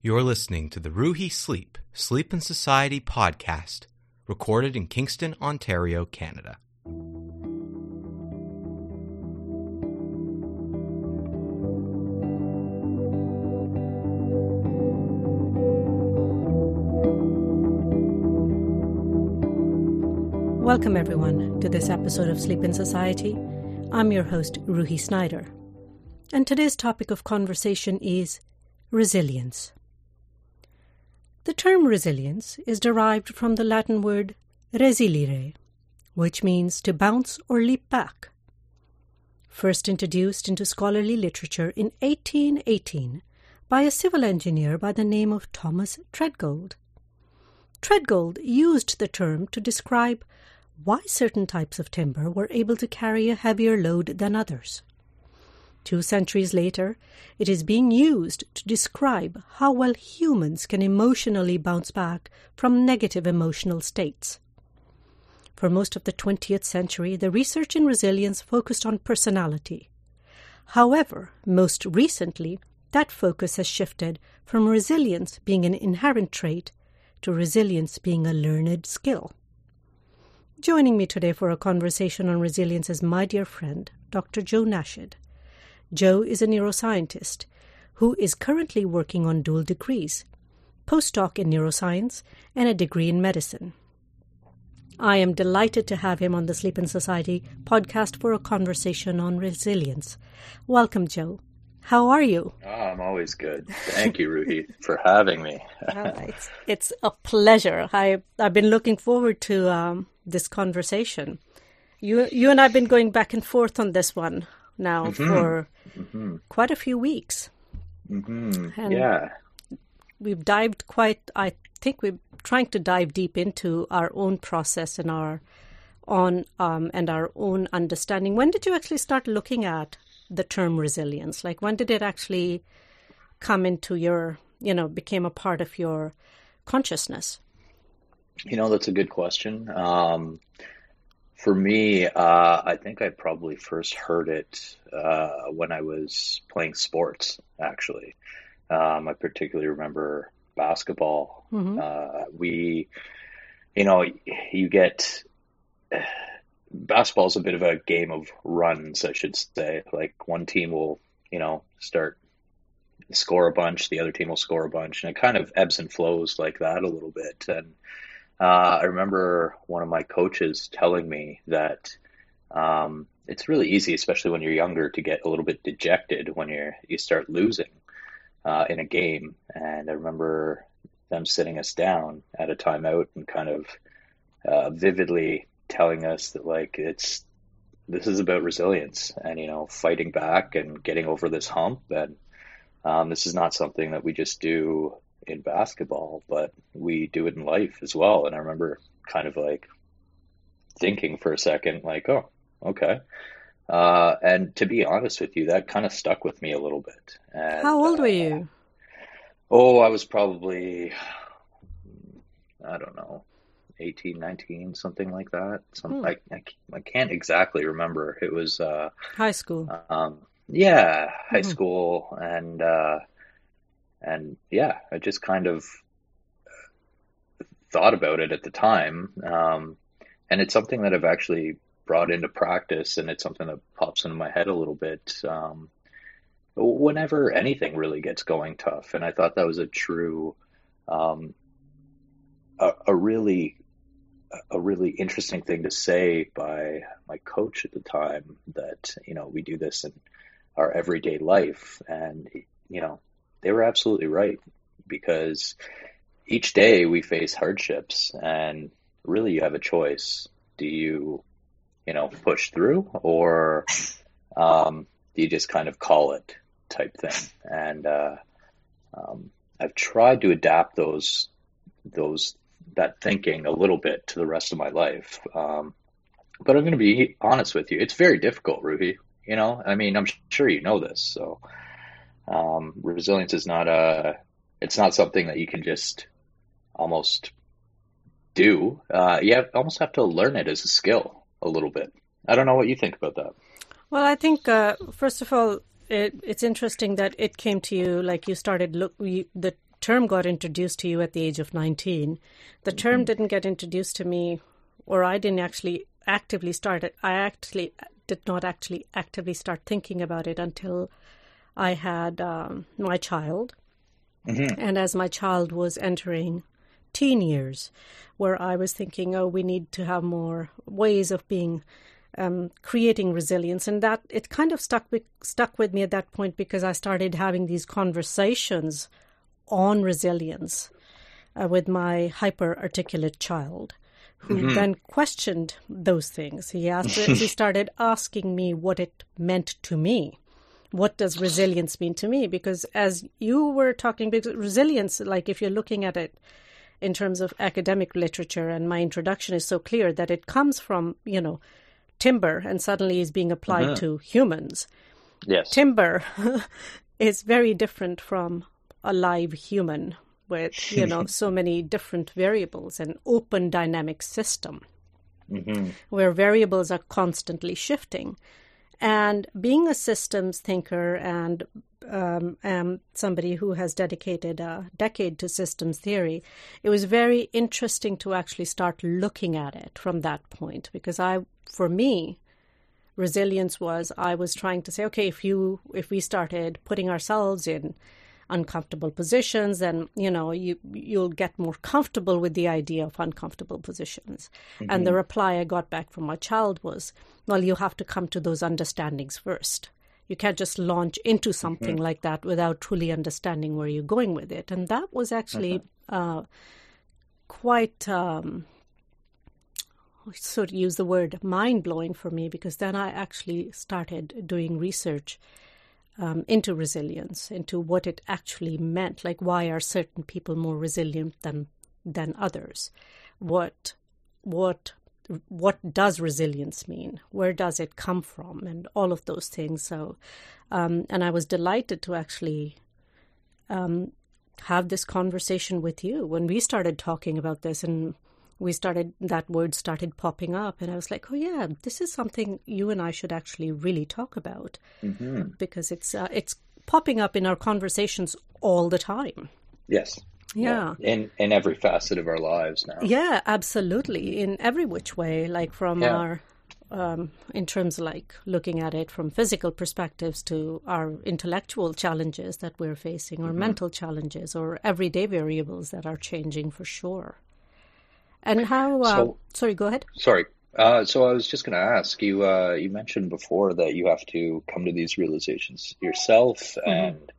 You're listening to the Ruhi Sleep and Society podcast, recorded in Kingston, Ontario, Canada. Welcome everyone to this episode of Sleep in Society. I'm your host, Ruhi Snyder. And today's topic of conversation is resilience. The term resilience is derived from the Latin word resilire, which means to bounce or leap back. First introduced into scholarly literature in 1818 by a civil engineer by the name of Thomas Treadgold. Treadgold used the term to describe why certain types of timber were able to carry a heavier load than others. 2 centuries later, it is being used to describe how well humans can emotionally bounce back from negative emotional states. For most of the 20th century, the research in resilience focused on personality. However, most recently, that focus has shifted from resilience being an inherent trait to resilience being a learned skill. Joining me today for a conversation on resilience is my dear friend, Dr. Joe Nashid. Joe is a neuroscientist who is currently working on dual degrees, postdoc in neuroscience and a degree in medicine. I am delighted to have him on the Sleep in Society podcast for a conversation on resilience. Welcome, Joe. How are you? I'm always good. Thank you, Ruhi, for having me. It's a pleasure. I've been looking forward to this conversation. You and I have been going back and forth on this one now for quite a few weeks. And yeah. We've dived we're trying to dive deep into our own process and our own understanding. When did you actually start looking at the term resilience? Like, when did it actually come into your, became a part of your consciousness? That's a good question. For me, I think I probably first heard it when I was playing sports, actually. I particularly remember basketball. Basketball's a bit of a game of runs, I should say. Like, one team will, score a bunch, the other team will score a bunch, and it kind of ebbs and flows like that a little bit. And I remember one of my coaches telling me that it's really easy, especially when you're younger, to get a little bit dejected when you start losing in a game. And I remember them sitting us down at a timeout and kind of vividly telling us that, like, this is about resilience and, fighting back and getting over this hump. And this is not something that we just do in basketball, but we do it in life as well. And I remember kind of like thinking for a second, like, oh, okay. And to be honest with you, that kind of stuck with me a little bit. And, how old were you? I was probably, I don't know, 18, 19, something like that. I can't exactly remember. It was high school. High school. And yeah, I just kind of thought about it at the time. And it's something that I've actually brought into practice, and it's something that pops into my head a little bit whenever anything really gets going tough. And I thought that was a true, a really interesting thing to say by my coach at the time, that, we do this in our everyday life. And, they were absolutely right, because each day we face hardships, and really you have a choice. Do you, push through, or do you just kind of call it type thing? And I've tried to adapt that thinking a little bit to the rest of my life. But I'm going to be honest with you. It's very difficult, Ruhi. I'm sure you know this. So resilience is it's not something that you can just almost do. You almost have to learn it as a skill a little bit. I don't know what you think about that. Well, I think, first of all, it's interesting that it came to you, like you started the term got introduced to you at the age of 19. The term didn't get introduced to me, or I didn't actually actively start it. I actually did not actually actively start thinking about it until I had my child. And as my child was entering teen years, where I was thinking, oh, we need to have more ways of being creating resilience. And that it kind of stuck with me at that point, because I started having these conversations on resilience with my hyper-articulate child, who then questioned those things. He started asking me what it meant to me. What does resilience mean to me? Because as you were talking, because resilience, like if you're looking at it in terms of academic literature, and my introduction is so clear that it comes from, timber and suddenly is being applied to humans. Yes. Timber is very different from a live human with, so many different variables, an open dynamic system where variables are constantly shifting. And being a systems thinker and somebody who has dedicated a decade to systems theory, it was very interesting to actually start looking at it from that point. Because for me, resilience was, I was trying to say, okay, if we started putting ourselves in uncomfortable positions, then you'll get more comfortable with the idea of uncomfortable positions. And the reply I got back from my child was, well, you have to come to those understandings first. You can't just launch into something like that without truly understanding where you're going with it. And that was actually quite, sort of use the word mind-blowing for me, because then I actually started doing research into resilience, into what it actually meant. Like, why are certain people more resilient than others? What does resilience mean? Where does it come from? And all of those things. So, and I was delighted to actually have this conversation with you when we started talking about this, and that word started popping up, and I was like, oh yeah, this is something you and I should actually really talk about, because it's popping up in our conversations all the time. Yes. Yeah. In every facet of our lives now. Yeah, absolutely. In every which way, like from our, in terms of like looking at it from physical perspectives to our intellectual challenges that we're facing, or mental challenges, or everyday variables that are changing for sure. And how? Sorry, go ahead. Sorry. So I was just going to ask you. You mentioned before that you have to come to these realizations yourself, and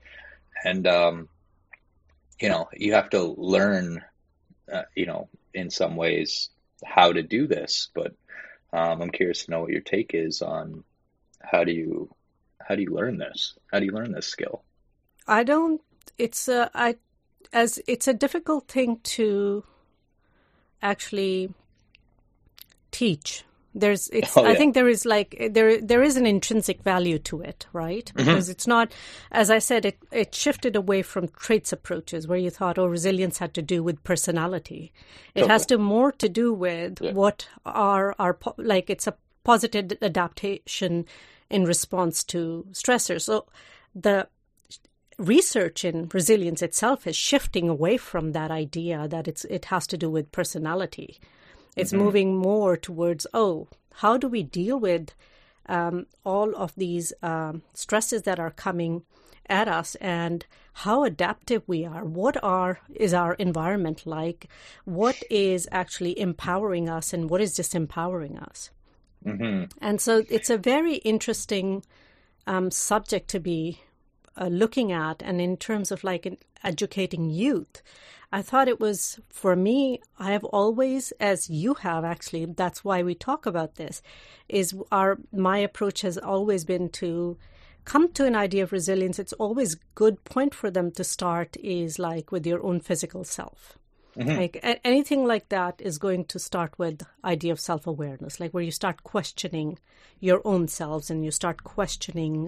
you have to learn, in some ways how to do this. But I'm curious to know what your take is on how do you learn this? How do you learn this skill? It's a difficult thing to actually teach. I think there is there is an intrinsic value to it, right? Because it's not, as I said, it shifted away from traits approaches where you thought, resilience had to do with personality. It has more to do with what are it's a positive adaptation in response to stressors. So the research in resilience itself is shifting away from that idea that it has to do with personality. It's moving more towards, how do we deal with all of these stresses that are coming at us, and how adaptive we are. What is our environment like? What is actually empowering us, and what is disempowering us? And so it's a very interesting subject to be looking at. And in terms of educating youth, I thought it was, for me, I have always, as you have actually, that's why we talk about this, is my approach has always been to come to an idea of resilience. It's always good point for them to start is with your own physical self. Anything like that is going to start with idea of self-awareness, where you start questioning your own selves, and you start questioning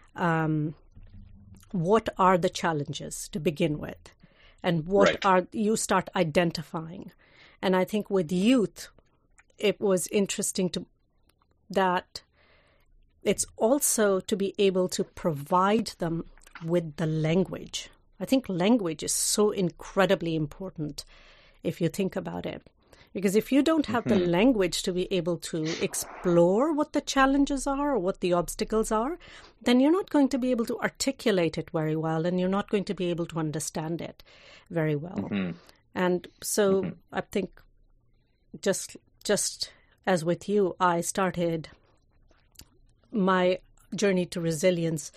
what are the challenges to begin with, and what you start identifying. And I think with youth, it was interesting that it's also to be able to provide them with the language I think language is so incredibly important if you think about it. Because if you don't have the language to be able to explore what the challenges are or what the obstacles are, then you're not going to be able to articulate it very well, and you're not going to be able to understand it very well. And so I think just as with you, I started my journey to resilience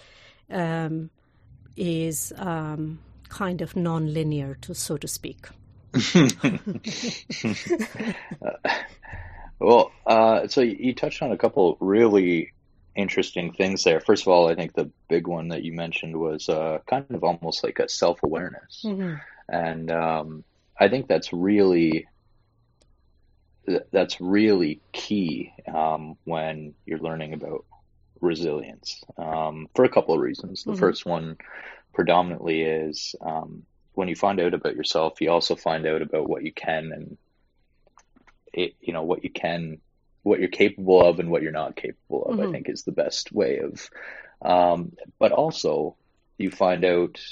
is kind of non-linear, so to speak. Well, so you touched on a couple really interesting things there. First of all, I think the big one that you mentioned was kind of almost like a self-awareness. And I think that's really key when you're learning about resilience for a couple of reasons. The first one predominantly is when you find out about yourself, you also find out about what you can and what you're capable of and what you're not capable of, I think is the best way of, but also you find out,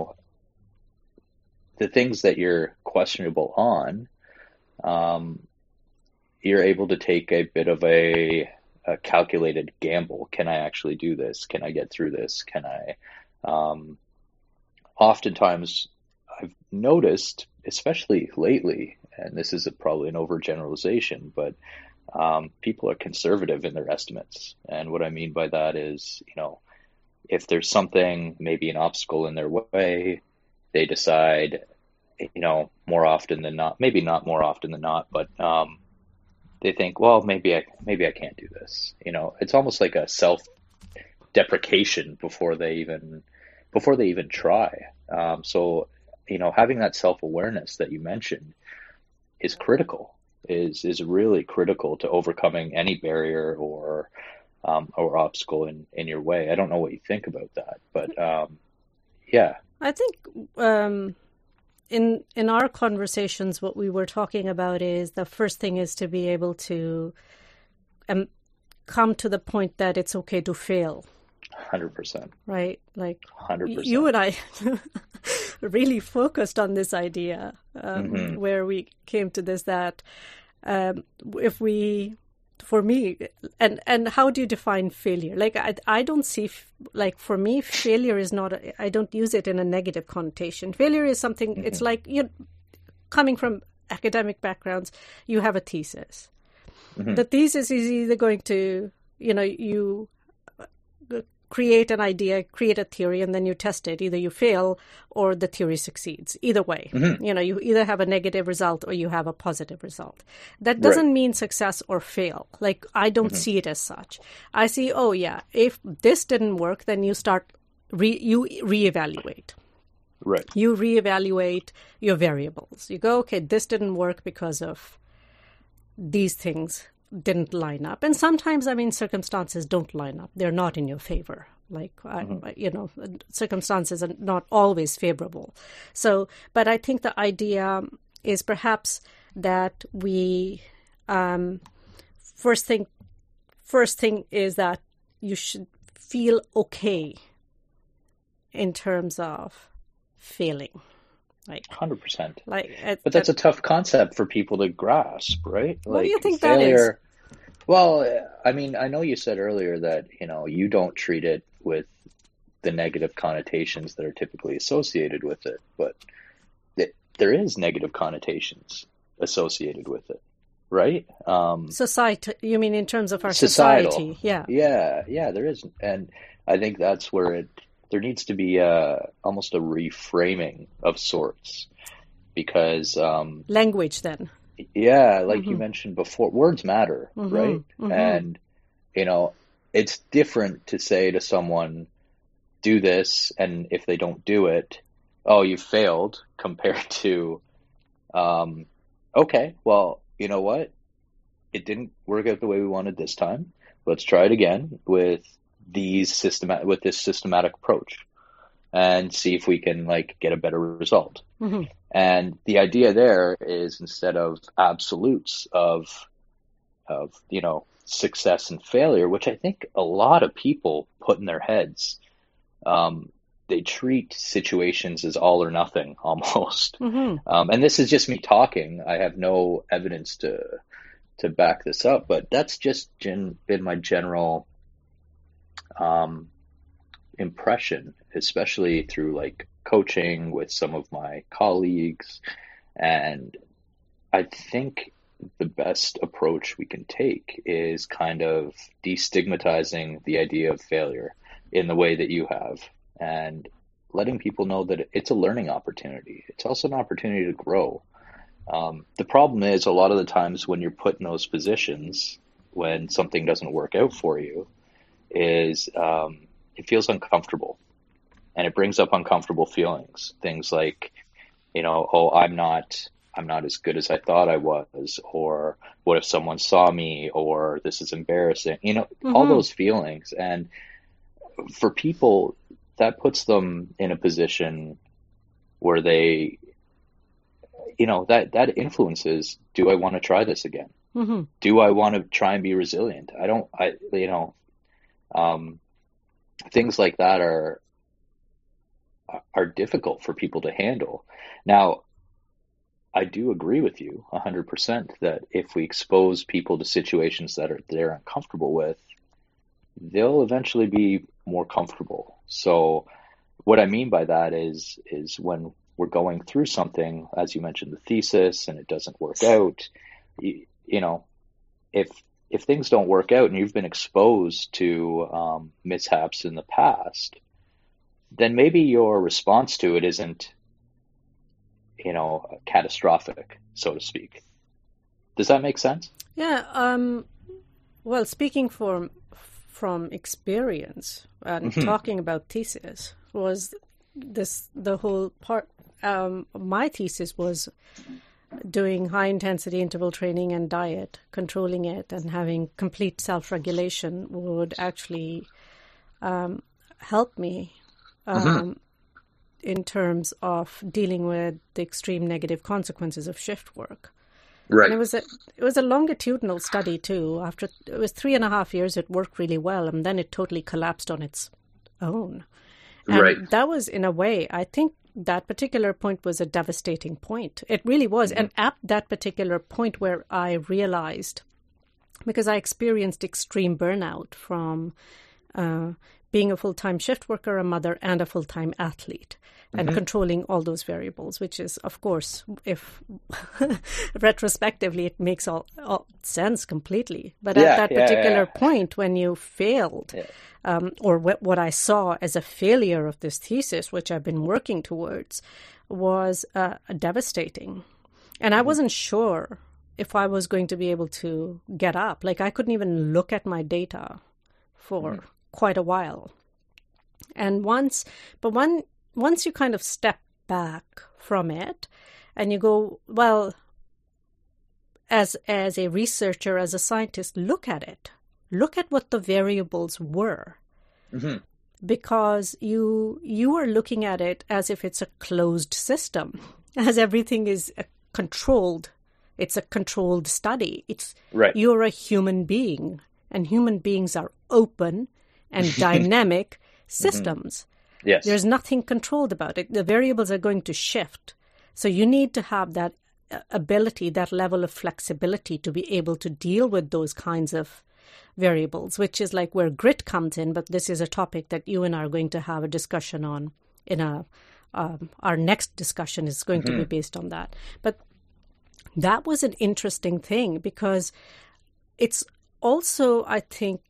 the things that you're questionable on, you're able to take a bit of a calculated gamble. Can I actually do this? Can I get through this? Can I, oftentimes I've noticed, especially lately, and this is probably an overgeneralization, but people are conservative in their estimates. And what I mean by that is, if there's something, maybe an obstacle in their way, they decide, more often than not, maybe not more often than not, but they think, well, maybe I can't do this. It's almost like a self-deprecation before they even try. So having that self-awareness that you mentioned is critical, is really critical to overcoming any barrier or obstacle in your way. I don't know what you think about that, but yeah. I think in our conversations, what we were talking about is the first thing is to be able to come to the point that it's okay to fail. 100%. Right? Like 100%. You and I really focused on this idea where we came to this, that for me, and how do you define failure? Like, I don't see, like, for me, failure is not, I don't use it in a negative connotation. Failure is something, it's like, coming from academic backgrounds, you have a thesis. The thesis is either going to, you create an idea, create a theory, and then you test it. Either you fail or the theory succeeds. Either way, you either have a negative result or you have a positive result. That doesn't mean success or fail. Like, I don't see it as such. I see, oh yeah, if this didn't work, then you start, you reevaluate. Right. You reevaluate your variables. You go, okay, this didn't work because of these things didn't line up. And sometimes, circumstances don't line up. They're not in your favor. Like, circumstances are not always favorable. So, but I think the idea is perhaps that we, first thing is that you should feel okay in terms of failing. Like 100%. But that's a tough concept for people to grasp, right? What do you think failure, that is? Well, I know you said earlier that, you don't treat it with the negative connotations that are typically associated with it, but there is negative connotations associated with it, right? Society, you mean in terms of our societal. Society? Yeah. Yeah, there is. And I think that's where there needs to be almost a reframing of sorts, because language then. Yeah, like you mentioned before, words matter, right? And it's different to say to someone, do this, and if they don't do it, oh, you failed, compared to okay, well, you know what? It didn't work out the way we wanted this time. Let's try it again with this systematic approach and see if we can get a better result. And the idea there is, instead of absolutes of success and failure, which I think a lot of people put in their heads, they treat situations as all or nothing almost. And this is just me talking. I have no evidence to back this up, but that's just been my general impression, especially through like coaching with some of my colleagues. And I think the best approach we can take is kind of destigmatizing the idea of failure in the way that you have, and letting people know that it's a learning opportunity. It's also an opportunity to grow. The problem is a lot of the times when you're put in those positions, when something doesn't work out for you, is it feels uncomfortable, and it brings up uncomfortable feelings. Things like, oh, I'm not as good as I thought I was, or what if someone saw me, or this is embarrassing, all those feelings. And for people, that puts them in a position where they, that influences, do I want to try this again? Do I want to try and be resilient? Things like that are difficult for people to handle. Now, I do agree with you 100% that if we expose people to situations that they're uncomfortable with, they'll eventually be more comfortable. So what I mean by that is when we're going through something, as you mentioned, the thesis, and it doesn't work out, if things don't work out and you've been exposed to mishaps in the past, then maybe your response to it isn't, catastrophic, so to speak. Does that make sense? Yeah. Well, speaking from experience and talking about thesis, was the whole part. My thesis was doing high intensity interval training and diet, controlling it, and having complete self-regulation would actually help me in terms of dealing with the extreme negative consequences of shift work. Right. And it was a longitudinal study too. After it was 3.5 years, it worked really well, and then it totally collapsed on its own. And right. That was, in a way, I think that particular point was a devastating point. It really was. And at that particular point where I realized, because I experienced extreme burnout from being a full-time shift worker, a mother, and a full-time athlete, and controlling all those variables, which is, of course, if retrospectively, it makes all sense completely. But at that particular point, when you failed, or what I saw as a failure of this thesis, which I've been working towards, was devastating. And I wasn't sure if I was going to be able to get up. Like, I couldn't even look at my data for quite a while. And once you kind of step back from it and you go, well, as a researcher, as a scientist, look at it. Look at what the variables were. Because you are looking at it as if it's a closed system, as everything is controlled. It's a controlled study. It's right. You're a human being, and human beings are open and dynamic systems. Yes. There's nothing controlled about it. The variables are going to shift. So you need to have that ability, that level of flexibility to be able to deal with those kinds of variables, which is like where grit comes in. But this is a topic that you and I are going to have a discussion on in our next discussion is going to be based on that. But that was an interesting thing because it's also, I think,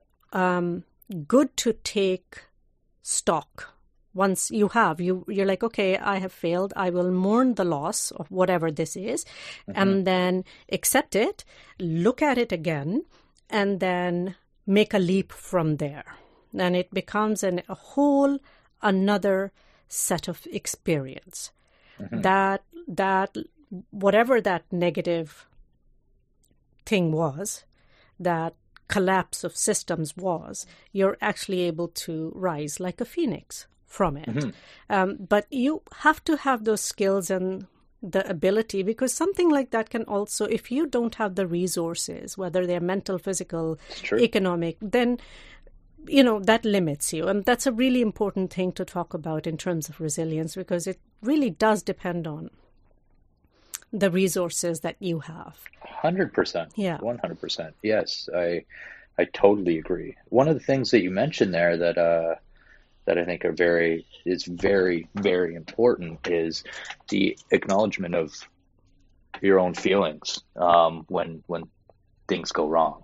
good to take stock. Once you're like, okay, I have failed. I will mourn the loss of whatever this is, and then accept it, look at it again, and then make a leap from there. And it becomes a whole another set of experience. That whatever that negative thing was, that collapse of systems was, you're actually able to rise like a phoenix from it. But you have to have those skills and the ability, because something like that can also, if you don't have the resources, whether they're mental, physical, economic, then that limits you. And that's a really important thing to talk about in terms of resilience, because it really does depend on the resources that you have. 100%. Yeah. 100%. Yes, I totally agree. One of the things that you mentioned there that I think is very, very important is the acknowledgement of your own feelings when things go wrong.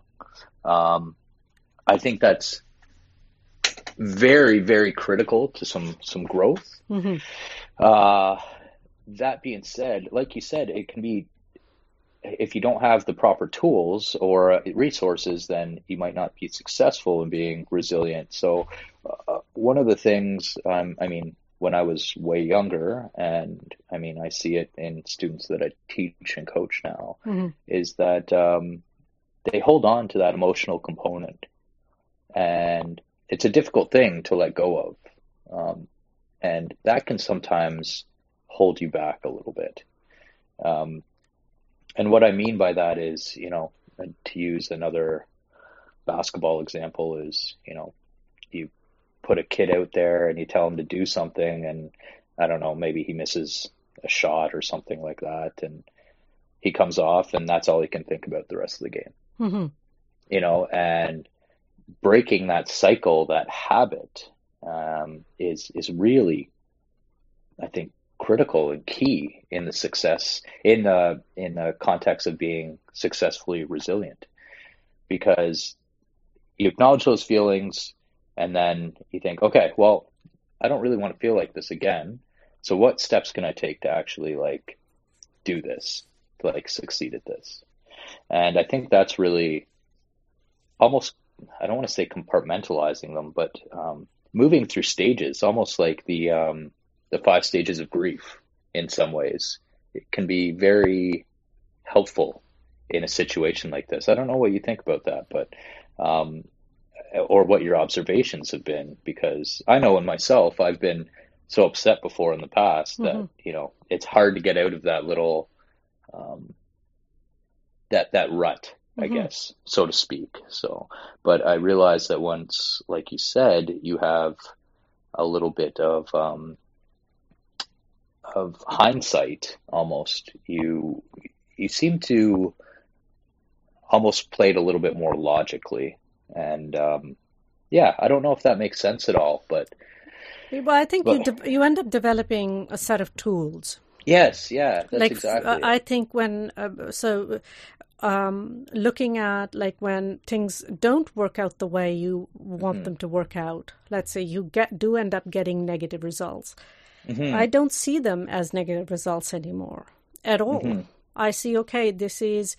I think that's very, very critical to some growth. Mm-hmm. That being said, like you said, it can be, if you don't have the proper tools or resources, then you might not be successful in being resilient. So one of the things, when I was way younger, and I see it in students that I teach and coach now, Mm-hmm. is that they hold on to that emotional component. And it's a difficult thing to let go of. And that can sometimes hold you back a little bit. And what I mean by that is, to use another basketball example is, you put a kid out there and you tell him to do something, and I don't know, maybe he misses a shot or something like that, and he comes off, and that's all he can think about the rest of the game. Mm-hmm. And breaking that cycle, that habit, is really, I think, critical and key in the success in the context of being successfully resilient, because you acknowledge those feelings and then you think, okay, well, I don't really want to feel like this again. So what steps can I take to actually do this, to succeed at this? And I think that's really almost, I don't want to say compartmentalizing them, but moving through stages, almost like the 5 stages of grief in some ways. It can be very helpful in a situation like this. I don't know what you think about that, but or what your observations have been, because I know in myself, I've been so upset before in the past that, it's hard to get out of that little, that rut, I guess, so to speak. So, but I realized that once, like you said, you have a little bit of hindsight, almost, you seem to almost play it a little bit more logically. And I don't know if that makes sense at all, but I think you end up developing a set of tools. Yes, yeah, that's exactly it. I think when looking at when things don't work out the way you want them to work out, let's say you do end up getting negative results. Mm-hmm. I don't see them as negative results anymore at all. Mm-hmm. I see, okay, this is,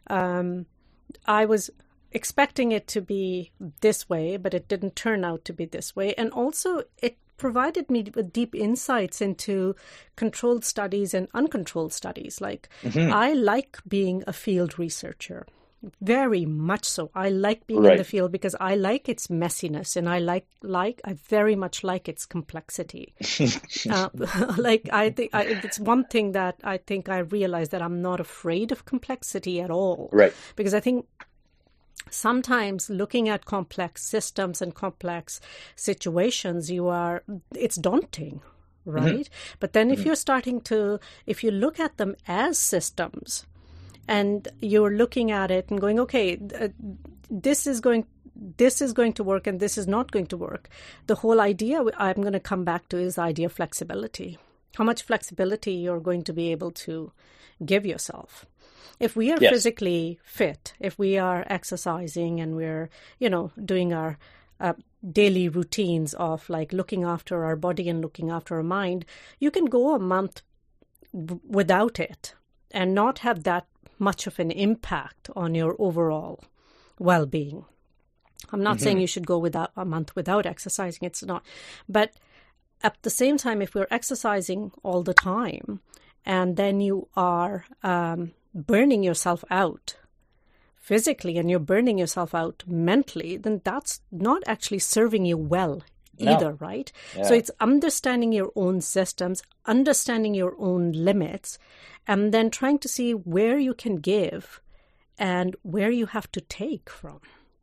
I was expecting it to be this way, but it didn't turn out to be this way. And also it provided me with deep insights into controlled studies and uncontrolled studies. I like being a field researcher. Very much so. I like being in the field because I like its messiness, and I very much like its complexity. I think it's one thing that I think I realized, that I'm not afraid of complexity at all. Right. Because I think sometimes looking at complex systems and complex situations, it's daunting, right? Mm-hmm. But then if if you look at them as systems, and you're looking at it and going, okay, this is going to work and this is not going to work. The whole idea I'm going to come back to is the idea of flexibility. How much flexibility you're going to be able to give yourself. If we are physically fit, if we are exercising and we're, doing our daily routines of looking after our body and looking after our mind, you can go a month without it and not have that much of an impact on your overall well-being. I'm not saying you should go a month without exercising. It's not. But at the same time, if we're exercising all the time and then you are burning yourself out physically and you're burning yourself out mentally, then that's not actually serving you well either, right? Yeah. So it's understanding your own systems, understanding your own limits, and then trying to see where you can give and where you have to take from.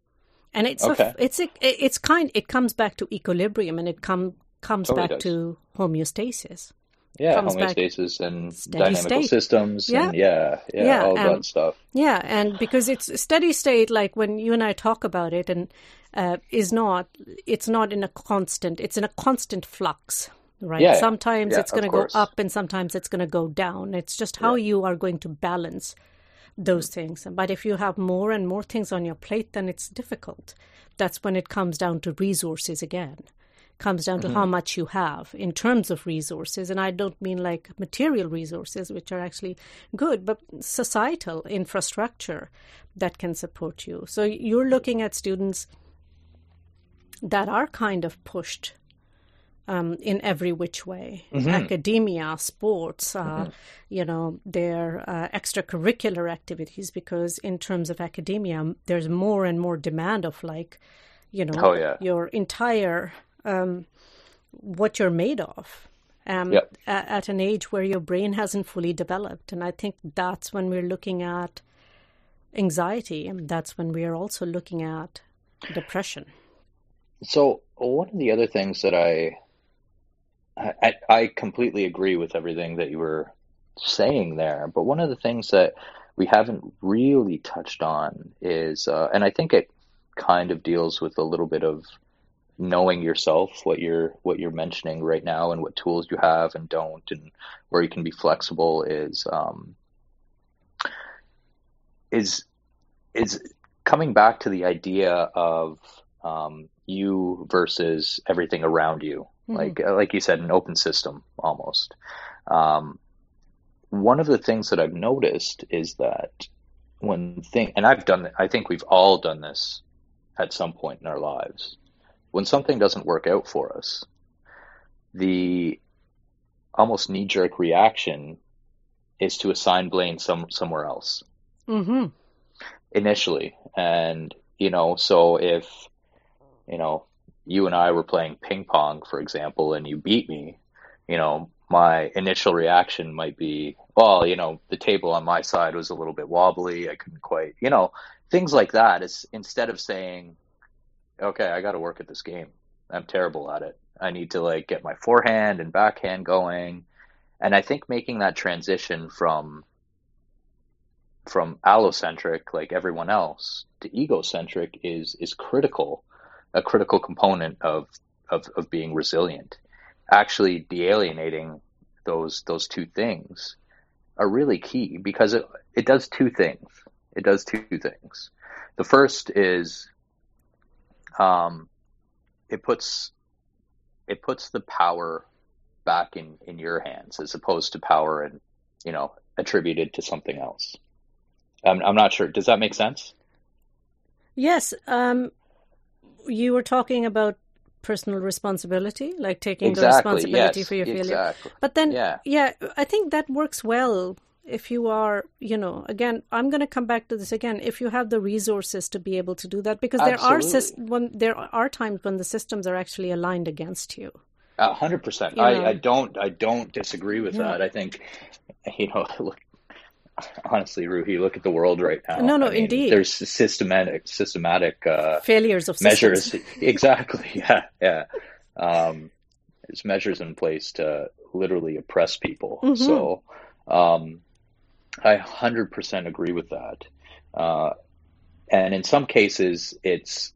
And it comes back to equilibrium, and it comes Totally back does. to homeostasis. Yeah, Comes back homeostasis and steady dynamical state. systems Yeah. and all that stuff. Yeah, and because it's steady state, like when you and I talk about it, and it's not in a constant, it's in a constant flux, right? Yeah, Sometimes yeah, it's going to of go course. up, and sometimes it's going to go down. It's just how you are going to balance those things. But if you have more and more things on your plate, then it's difficult. That's when it comes down to resources again. Comes down to how much you have in terms of resources. And I don't mean like material resources, which are actually good, but societal infrastructure that can support you. So you're looking at students that are kind of pushed in every which way. Academia, sports, their extracurricular activities, because in terms of academia, there's more and more demand of your entire what you're made of at an age where your brain hasn't fully developed. And I think that's when we're looking at anxiety, and that's when we are also looking at depression. So one of the other things that I completely agree with everything that you were saying there, but one of the things that we haven't really touched on is, and I think it kind of deals with a little bit of knowing yourself, what you're mentioning right now, and what tools you have and don't, and where you can be flexible, is coming back to the idea of you versus everything around you, like you said, an open system almost. One of the things that I've noticed is that and I think we've all done this at some point in our lives. When something doesn't work out for us, the almost knee-jerk reaction is to assign blame somewhere else initially. And, so if, you and I were playing ping pong, for example, and you beat me, my initial reaction might be, well, the table on my side was a little bit wobbly. I couldn't quite, things like that. Is instead of saying, okay, I got to work at this game. I'm terrible at it. I need to get my forehand and backhand going. And I think making that transition from allocentric, like everyone else, to egocentric is critical, a critical component of being resilient. Actually de-alienating those two things are really key, because it does two things. It does two things. The first is it puts the power back in your hands, as opposed to power and attributed to something else. I'm not sure. Does that make sense? Yes. You were talking about personal responsibility, like taking the responsibility for your failure. Exactly. But then, I think that works well if you are, again, I'm going to come back to this again, if you have the resources to be able to do that, because there are times when the systems are actually aligned against you. 100%. I don't disagree with that. I think, look, honestly, Ruhi, look at the world right now. No, indeed. There's systematic failures of measures. Systems. Exactly. Yeah. There's measures in place to literally oppress people. So, I 100% agree with that. And in some cases, it's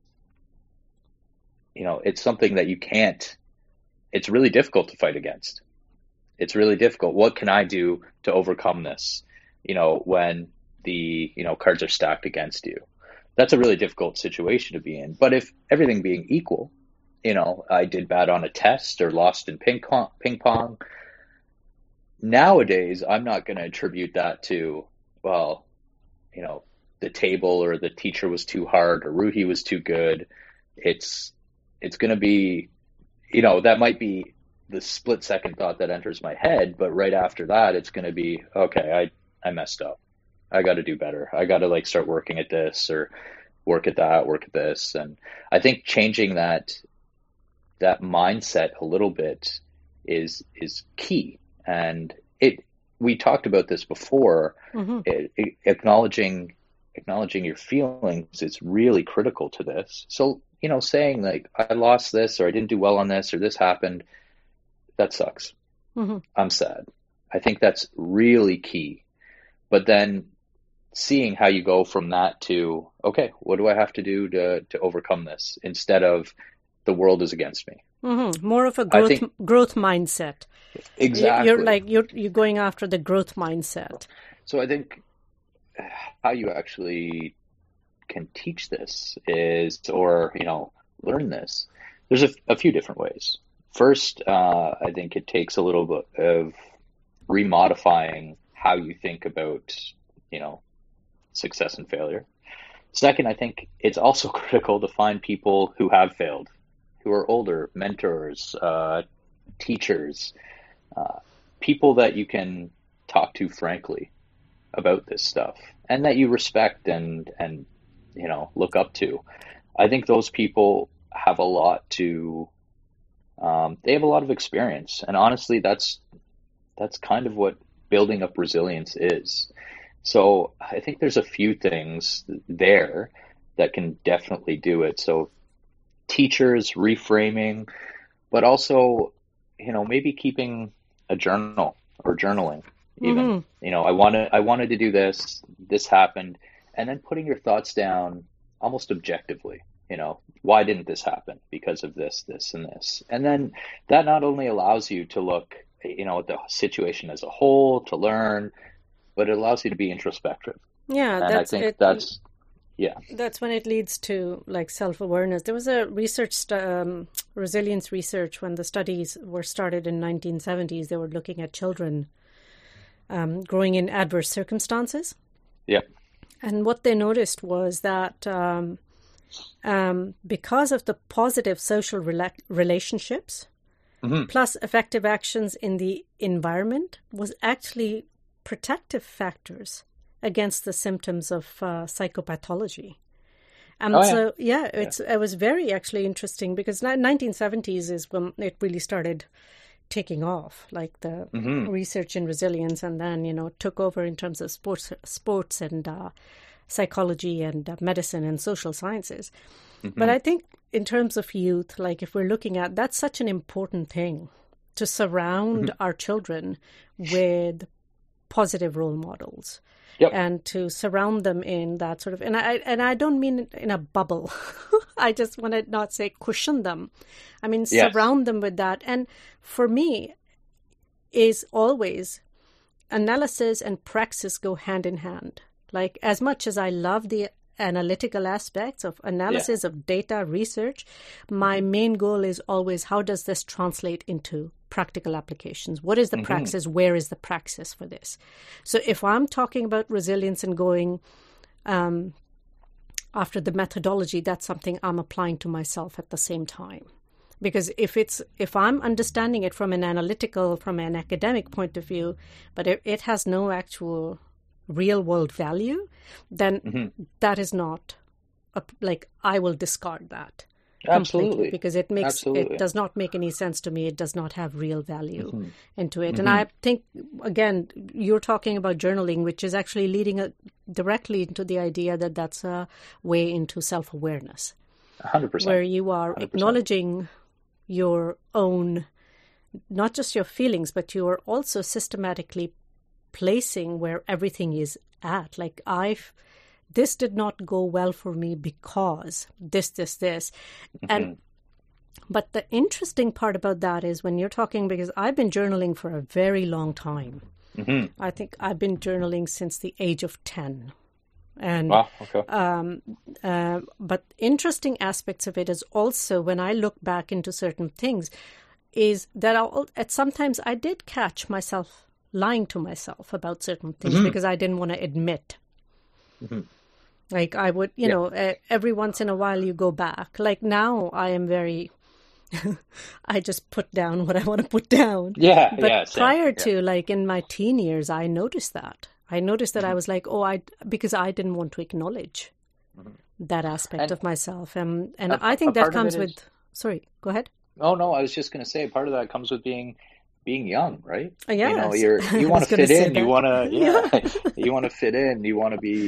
something that you can't. It's really difficult to fight against. It's really difficult. What can I do to overcome this? When the, cards are stacked against you. That's a really difficult situation to be in. But if everything being equal, I did bad on a test or lost in ping pong, nowadays I'm not going to attribute that to, well, the table or the teacher was too hard or Ruhi was too good. It's going to be, that might be the split second thought that enters my head, but right after that, it's going to be, okay, I messed up. I got to do better. I got to start working at this or work at that, work at this. And I think changing that mindset a little bit is key. And we talked about this before, acknowledging acknowledging your feelings is really critical to this. So, saying like, I lost this, or I didn't do well on this, or this happened, that sucks. Mm-hmm. I'm sad. I think that's really key. But then seeing how you go from that to, okay, what do I have to do to overcome this, instead of the world is against me. Mm-hmm. More of a growth mindset. Exactly. You're going after the growth mindset. So I think how you actually can teach this is, or learn this, there's a few different ways. First, I think it takes a little bit of remodifying how you think about success and failure. Second, I think it's also critical to find people who have failed, who are older, mentors, teachers, people that you can talk to frankly about this stuff, and that you respect and look up to. I think those people have a lot to, they have a lot of experience, and honestly, that's kind of what building up resilience is. So I think there's a few things there that can definitely do it. So teachers, reframing, but also, maybe keeping a journal or journaling even. Mm-hmm. I wanted to do this happened, and then putting your thoughts down almost objectively. Why didn't this happen? Because of this, and this. And then that not only allows you to look, at the situation as a whole, to learn, but it allows you to be introspective. Yeah, and I think that's when it leads to like self-awareness. There was a resilience research when the studies were started in 1970s. They were looking at children growing in adverse circumstances. Yeah. And what they noticed was that because of the positive social relationships, mm-hmm. plus effective actions in the environment, was actually protective factors against the symptoms of psychopathology. It was very actually interesting, because 1970s is when it really started taking off, like the mm-hmm. research in resilience, and then, took over in terms of sports and psychology and medicine and social sciences. Mm-hmm. But I think in terms of youth, like if we're looking at, that's such an important thing, to surround mm-hmm. our children with positive role models. Yep. And to surround them in that sort of, and I don't mean in a bubble. I just want to not say cushion them. I mean, yes. Surround them with that. And for me, is always analysis and praxis go hand in hand. Like, as much as I love the analytical aspects of analysis of data research, my main goal is always, how does this translate into practical applications? What is the mm-hmm. praxis? Where is the praxis for this? So if I'm talking about resilience and going after the methodology, that's something I'm applying to myself at the same time. Because if I'm understanding it from an analytical, from an academic point of view, but it has no actual real world value, then mm-hmm. that is not I will discard that. Absolutely. Because it does not make any sense to me. It does not have real value mm-hmm. into it. Mm-hmm. And I think, again, you're talking about journaling, which is actually leading directly into the idea that that's a way into self-awareness. 100%. Where you are 100%. Acknowledging your own, not just your feelings, but you are also systematically placing where everything is at. Like, this did not go well for me because this. Mm-hmm. But the interesting part about that is when you're talking, because I've been journaling for a very long time. Mm-hmm. I think I've been journaling since the age of 10. And wow, okay. But interesting aspects of it is also, when I look back into certain things, is that sometimes I did catch myself lying to myself about certain things mm-hmm. because I didn't want to admit. Mm-hmm. Like I would, every once in a while you go back. Like now I am very, I just put down what I want to put down. Yeah. But prior to, like in my teen years, I noticed that. Mm-hmm. I was like, because I didn't want to acknowledge mm-hmm. that aspect of myself. And I think that comes with, sorry, go ahead. Oh, no, I was just going to say part of that comes with being young, right? Yes. You want to fit in. You want to fit in. You want to be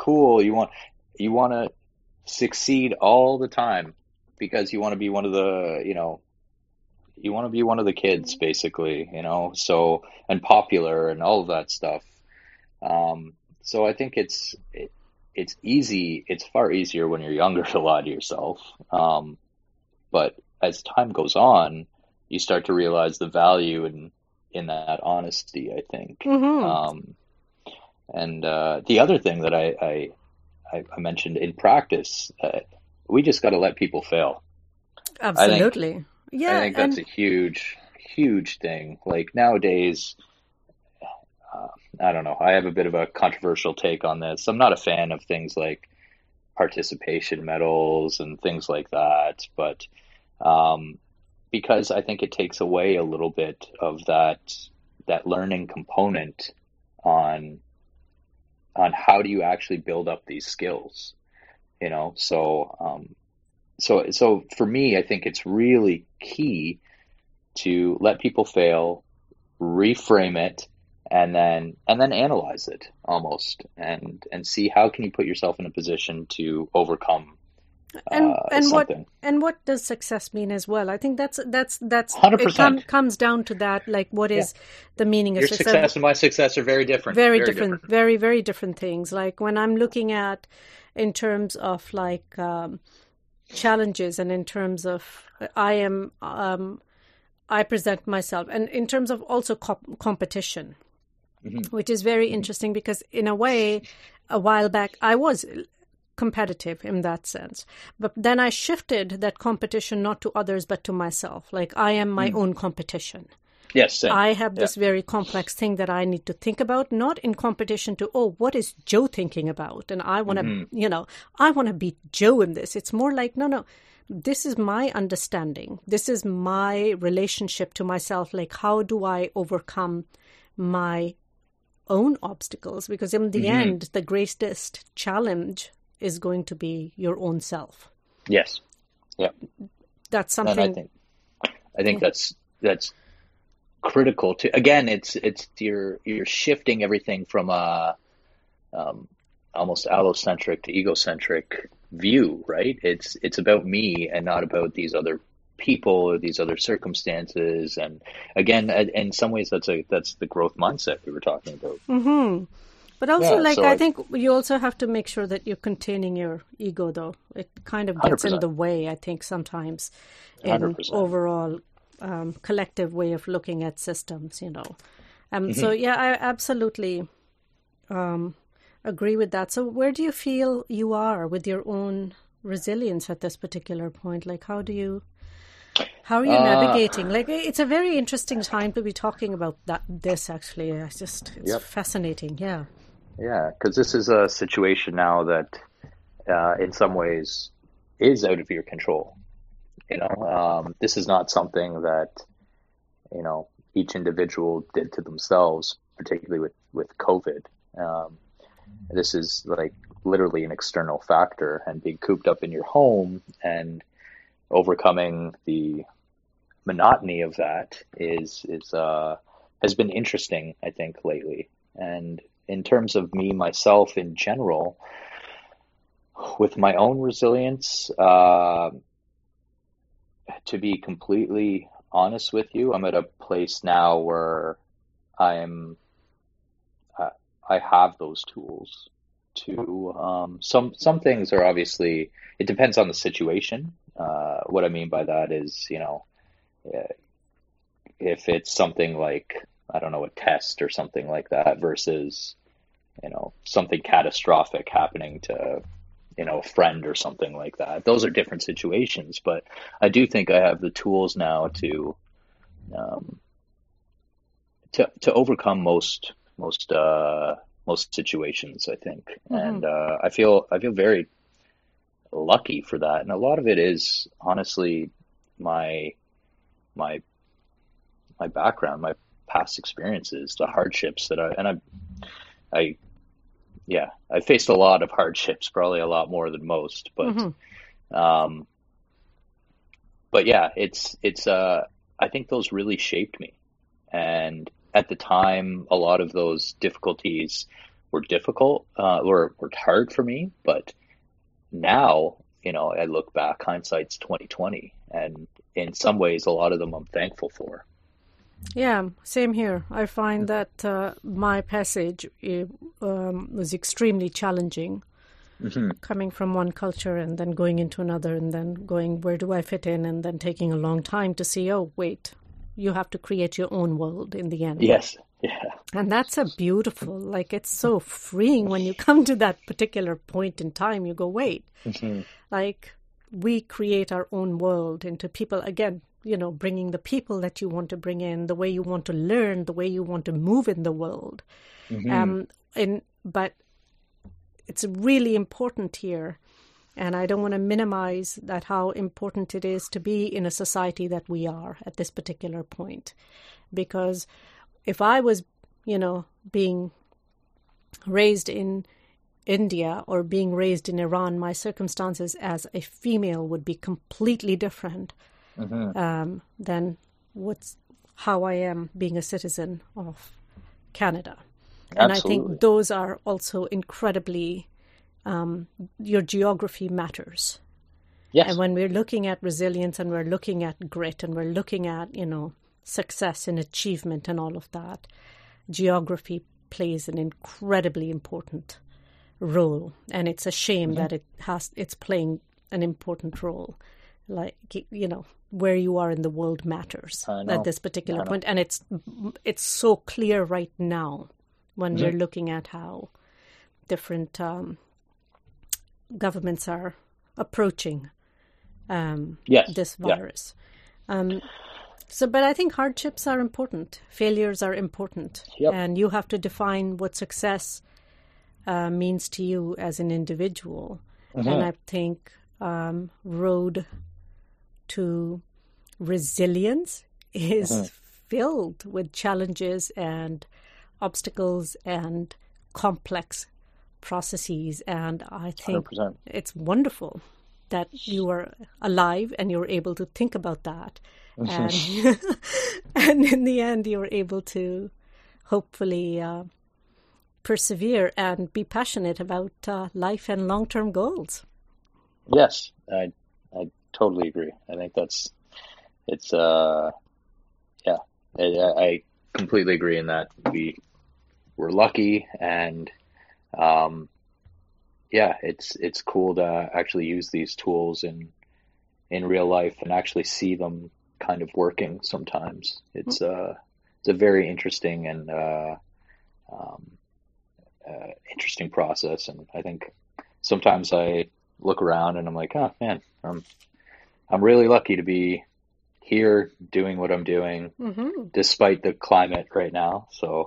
cool. You want to succeed all the time because you want to be one of the, you want to be one of the kids, basically, so, and popular and all of that stuff. So I think it's easy. It's far easier when you're younger to lie to yourself. But as time goes on, you start to realize the value in that honesty, I think. And the other thing that I mentioned in practice, we just got to let people fail. Absolutely. I think that's a huge, huge thing. Like nowadays, I don't know. I have a bit of a controversial take on this. I'm not a fan of things like participation medals and things like that, but because I think it takes away a little bit of that learning component on how do you actually build up these skills, So for me, I think it's really key to let people fail, reframe it, and then analyze it almost, and see how can you put yourself in a position to overcome something. What does success mean as well? I think that's 100%. It comes down to that. Like, what is the meaning of your success? Success and my success are very different. Very different. Very, very different things. Like when I'm looking at in terms of like challenges, and in terms of I present myself, and in terms of also competition, which is very interesting because in a way, a while back I was competitive in that sense, but then I shifted that competition not to others but to myself. Like I am my own competition. Yes, same. I have this very complex thing that I need to think about, not in competition to, what is Joe thinking about? And I want to, I want to beat Joe in this. It's more like, no, this is my understanding. This is my relationship to myself. Like, how do I overcome my own obstacles? Because in the end, the greatest challenge is going to be your own self. Yes. Yeah. That's something. And I think that's critical to, again, it's you're shifting everything from a almost allocentric to egocentric view, right? It's about me and not about these other people or these other circumstances. And again, in some ways, that's the growth mindset we were talking about. But also, I think you also have to make sure that you're containing your ego, though. It kind of gets 100%. in the way, I think, sometimes in 100%. overall collective way of looking at systems, So, yeah, I absolutely agree with that. So where do you feel you are with your own resilience at this particular point? Like, how are you navigating? Like, it's a very interesting time to be talking about this, actually. It's fascinating. Yeah. Yeah, because this is a situation now that in some ways is out of your control. This is not something that, each individual did to themselves, particularly with COVID. This is like literally an external factor, and being cooped up in your home and overcoming the monotony of that has been interesting, I think, lately. And in terms of myself in general, with my own resilience, to be completely honest with you, I'm at a place now where I have those tools to, some things are obviously, it depends on the situation. What I mean by that is, if it's something like, I don't know, a test or something like that versus, something catastrophic happening to, a friend or something like that. Those are different situations, but I do think I have the tools now to overcome most situations, I think. And I feel very lucky for that. And a lot of it is honestly my background, my past experiences, the hardships that I faced a lot of hardships, probably a lot more than most, but yeah, it's I think those really shaped me. And at the time, a lot of those difficulties were difficult, were hard for me. But now, I look back, hindsight's 2020, and in some ways, a lot of them I'm thankful for. Yeah, same here. I find that my passage was extremely challenging, coming from one culture and then going into another, and then going, where do I fit in? And then taking a long time to see, oh, wait, you have to create your own world in the end. Yes. Yeah. And that's a beautiful, like, it's so freeing when you come to that particular point in time. You go, wait, like, we create our own world into people, again, bringing the people that you want to bring in, the way you want to learn, the way you want to move in the world. But it's really important here, and I don't want to minimize that, how important it is to be in a society that we are at this particular point. Because if I was, being raised in India or being raised in Iran, my circumstances as a female would be completely different than how I am being a citizen of Canada. Absolutely. And I think those are also incredibly, your geography matters. Yes. And when we're looking at resilience and we're looking at grit and we're looking at, success and achievement and all of that, geography plays an incredibly important role. And it's a shame that it's playing an important role. Like, where you are in the world matters at this particular point. And it's so clear right now when we're looking at how different governments are approaching this virus. But I think hardships are important. Failures are important. Yep. And you have to define what success means to you as an individual. And I think road to resilience is filled with challenges and obstacles and complex processes. And I think 100%. It's wonderful that you are alive and you're able to think about that. And, and in the end, you're able to hopefully persevere and be passionate about life and long-term goals. Yes, I totally agree. I think I completely agree in that. We're lucky, and it's cool to actually use these tools in real life and actually see them kind of working sometimes. It's a very interesting and interesting process, and I think sometimes I look around and I'm like, oh man, I'm really lucky to be here doing what I'm doing despite the climate right now. So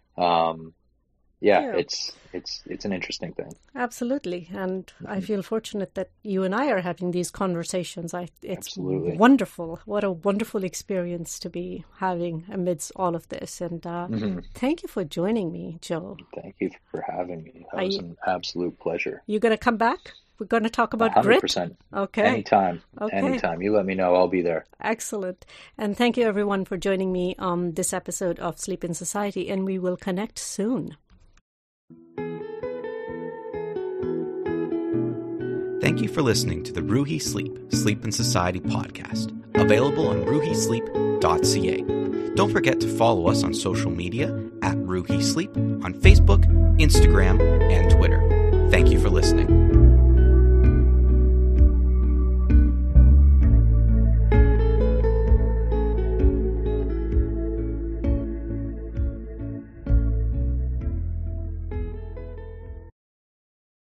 it's an interesting thing. Absolutely. And I feel fortunate that you and I are having these conversations. It's Absolutely. Wonderful. What a wonderful experience to be having amidst all of this. And thank you for joining me, Joe. Thank you for having me. That was an absolute pleasure. You going to come back? We're going to talk about 100%. grit? Okay. Anytime. Okay. Anytime. You let me know. I'll be there. Excellent. And thank you, everyone, for joining me on this episode of Sleep in Society. And we will connect soon. Thank you for listening to the Ruhi Sleep in Society podcast, available on ruhisleep.ca. Don't forget to follow us on social media at Ruhi Sleep on Facebook, Instagram, and Twitter. Thank you for listening.